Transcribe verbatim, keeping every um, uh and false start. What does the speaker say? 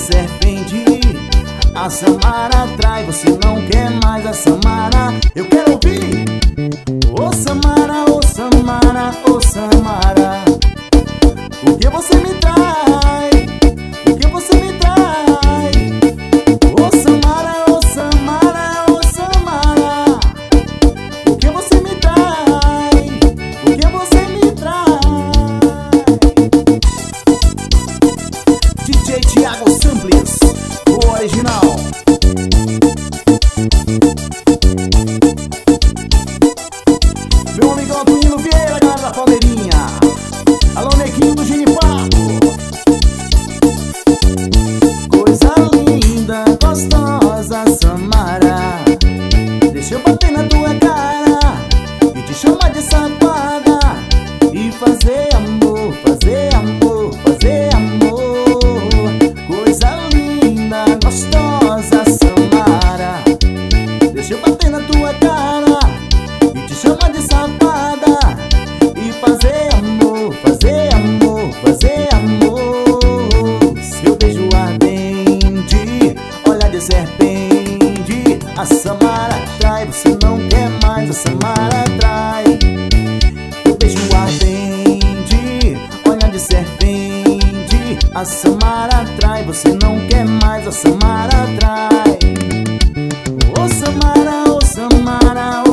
serpente. A Samara atrai, você não quer mais a Samara. Eu quero ouvir. Ô Samara, ô Samara, ô Samara, por que você me trai? Por que você me trai? Ô Samara, ô Samara, ô Samara, por que você me trai? Por que você me trai? D J Thiago Samples, o original. Meu amigo Antônio Vieira, galera da Palmeirinha. Alô, neguinho do Genipapo. Coisa linda, gostosa, Samara, deixa eu bater na tua cara e te chamar de safada e fazer amor, fazer amor, fazer amor. Coisa linda, gostosa, Samara, deixa eu bater na tua cara e te chamar de safada e fazer amor, fazer amor, fazer amor. Seu beijo ardente, olhar de serpente. A Samara atrai, você não quer mais, a Samara atrai. Seu beijo ardente, olhar de serpente. A Samara atrai, você não quer mais, a Samara atrai. Ô Samara, ô Samara, ô